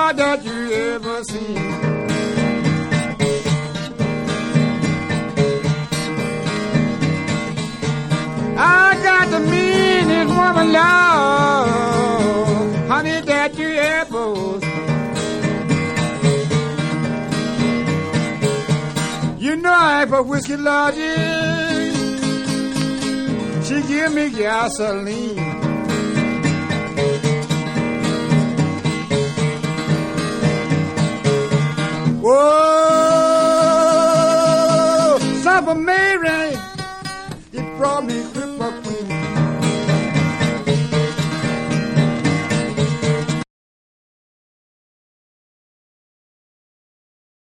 love that you ever seen. I got the meanest woman love, honey, that you ever seen. You know I ain't for whiskey logic. She give me gasoline. Whoa, Suffer Mary, it brought me cripple queen.